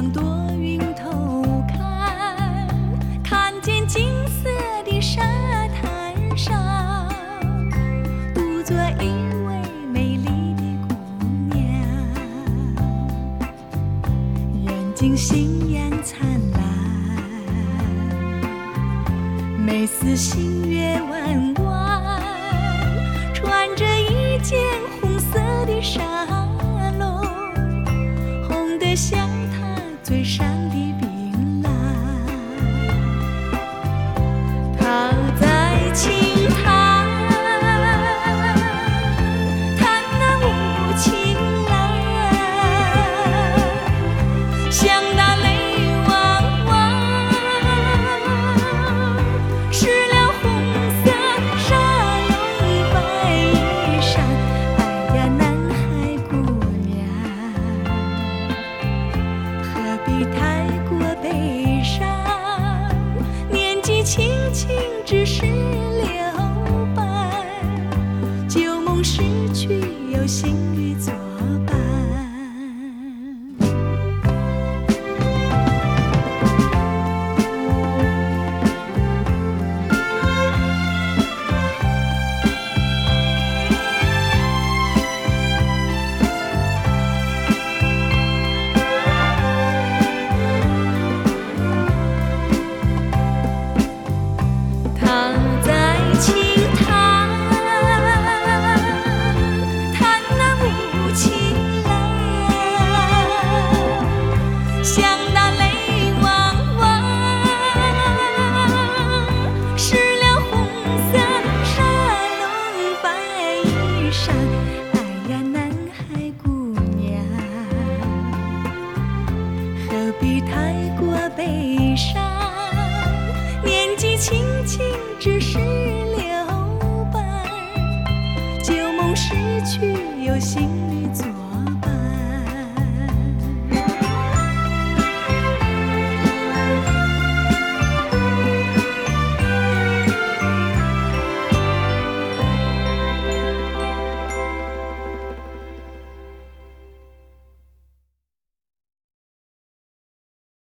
像朵云偷看，看见金色的沙滩上，独坐一位美丽的姑娘，眼睛星样灿烂，美似星月弯弯，穿着一件红色的纱笼，红得像她嘴上的槟榔。她在轻弹，弹那无情郎，像那泪汪汪，湿了红色纱笼白衣裳。哎呀，男孩姑娘，何必太过悲伤？年纪轻轻只是留伴，旧梦逝去有新侣作伴。她在轻弹，弹那无情郎，像那泪汪汪，湿了红色纱笼白衣裳。哎呀，男孩姑娘，何必太过悲伤？年纪轻轻只是留伴，旧梦逝去有新侣作